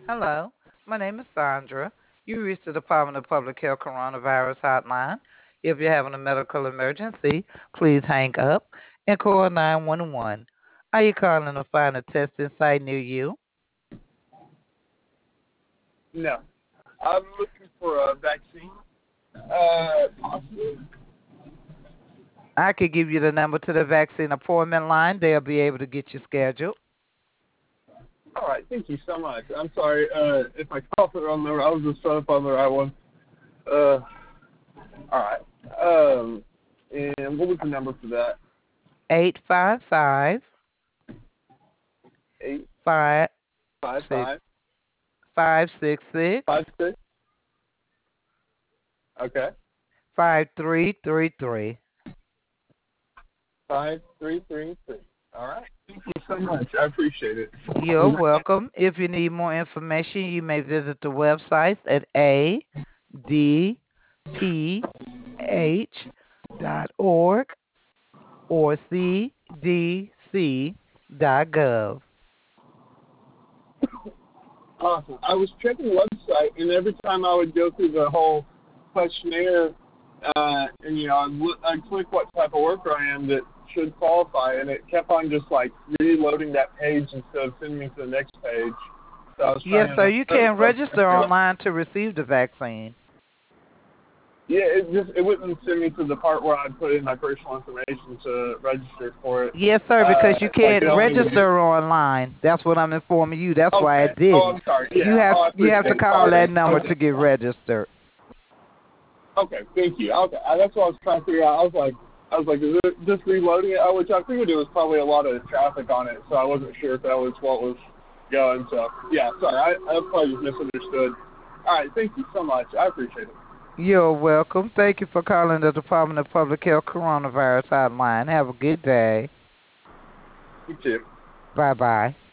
Hello, my name is Sandra. You reached the Department of Public Health Coronavirus Hotline. If you're having a medical emergency, please hang up and call 911. Are you calling to find a testing site near you? No. I'm looking for a vaccine. Possibly. I could give you the number to the vaccine appointment line. They'll be able to get you scheduled. All right. Thank you so much. I'm sorry if I called it on the. I was just trying to find the right one. Uh, all right. And what was the number for that? 855 Eight 5 five five 566 five six. Okay. 5333. 5333. All right. Thank you so much. I appreciate it. You're welcome. If you need more information, you may visit the websites at adph.org or cdc.gov. Awesome. I was checking the website, and every time I would go through the whole questionnaire, and I'd click what type of worker I am that should qualify, and it kept on just like reloading that page instead of sending me to the next page. So I was Yes, trying sir. to. You can register online to receive the vaccine. Yeah, it wouldn't send me to the part where I'd put in my personal information to register for it. Yes, sir, because you Like can't it only. register online. That's what I'm informing you. That's why Okay. it Oh, didn't. I'm sorry. You Yeah. have Oh, I you have appreciate to it. call Sorry. that number Okay. to get registered. Okay, thank you. Okay, that's what I was trying to figure out. I was like, is it just reloading it? Which I figured it was probably a lot of traffic on it, so I wasn't sure if that was what was going. So yeah, sorry, I probably just misunderstood. All right, thank you so much. I appreciate it. You're welcome. Thank you for calling the Department of Public Health Coronavirus Hotline. Have a good day. You too. Bye bye.